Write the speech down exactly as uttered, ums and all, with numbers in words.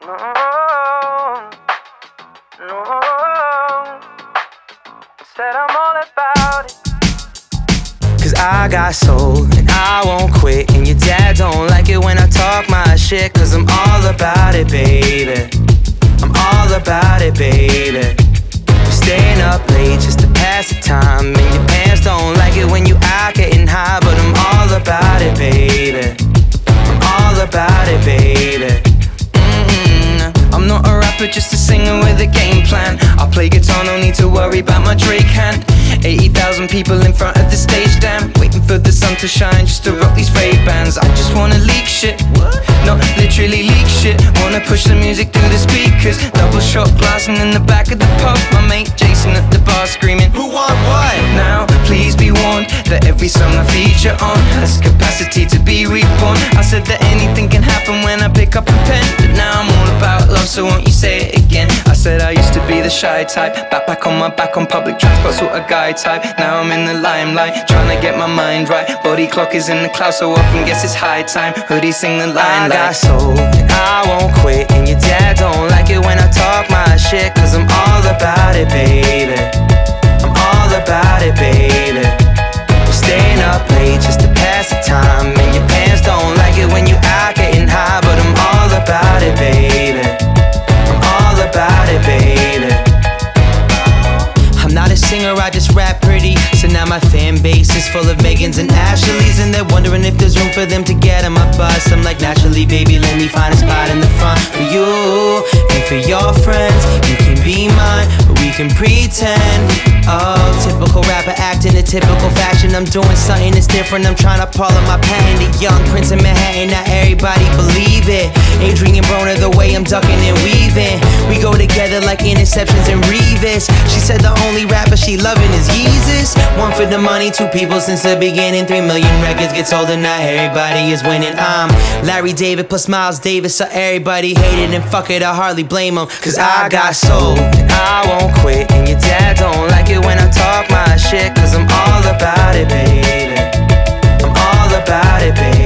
No, no. Said I'm all about it. Cause I got soul and I won't quit. And your dad don't like it when I talk my shit. Cause I'm all about it, baby. I'm all about it, baby. I'm staying up late just to pass the time. And your parents don't like it when you out getting high. But I'm all about it, baby. I'm all about it, baby. I'm not a rapper, just a singer with a game plan. I play guitar, no need to worry about my Drake hand. Eighty thousand people in front of the stage, damn. Waiting for the sun to shine just to rock these Ray-Bans. I just wanna leak shit, not literally leak shit. Wanna push the music through the speakers. Double shot glass and in the back of the pub, my mate Jason at the bar screaming, who want what? Now, please be warned that every song I feature on has capacity to be reborn. I said that anything can happen when I pick up a pen, but now I'm all about love, so won't you say it again? I said I used to be the shy type, backpack on my back on public transport, sort of guy type. Now I'm in the limelight, trying to get my mind right. Body clock is in the clouds, so often guess it's high time. Hoodie sing the line I like, got soul and I won't quit. And your dad don't like it when I talk my shit. Cause I'm all about it, baby. I'm all about it, baby. I'm staying up late just to pass the time. And your parents don't like it when you out getting high. But I'm all about it, baby. I'm all about it, baby. I'm not a singer, I just rap pretty. So now my fan base is full of Megans and Ashleys. And they're wondering if there's room for them to get on my bus. I'm like, naturally, baby, let me find a spot in the front for you and for your friends. You can be mine, but we can pretend. Oh, typical rapper acting a typical fashion. I'm doing something that's different, I'm trying to pull up my patent. The young Prince of Manhattan, not everybody believe it. Adrian Broner, the way I'm ducking and weaving. We go together like interceptions and Revis. She said the only rapper she loving is Yeezus. One for the money, two people since the beginning. Three million records get sold and not everybody is winning. I'm Larry David plus Miles Davis, so everybody hated and fuck it, I hardly blame them. Cause I got soul and I won't quit. And your dad don't like it when I talk my shit. Cause I'm all about it, baby. I'm all about it, baby.